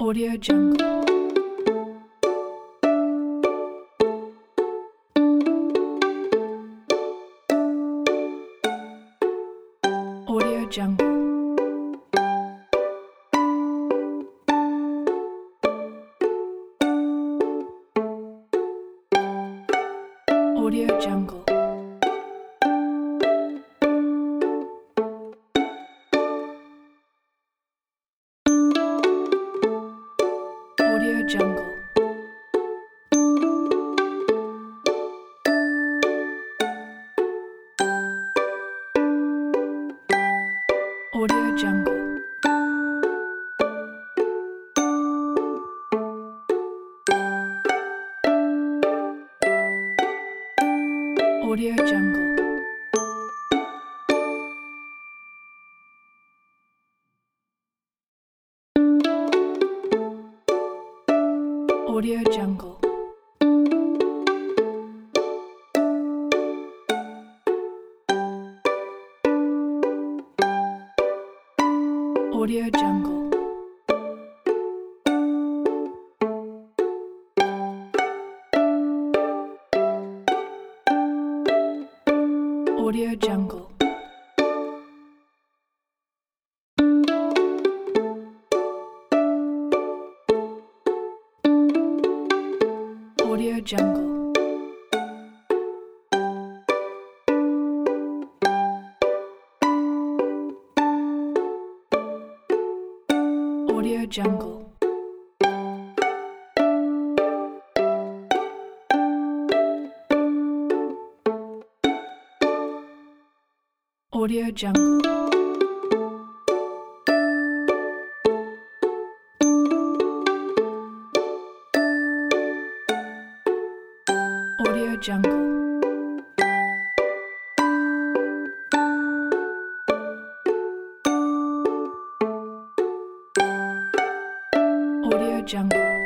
Audio Jungle. Audio Jungle. Audio Jungle. Audio Jungle. Audio Jungle. Audio Jungle. Audio Jungle. Audio Jungle. Audio Jungle. Audio Jungle. Audio Jungle. Audio Jungle. Audio Jungle. Audio Jungle.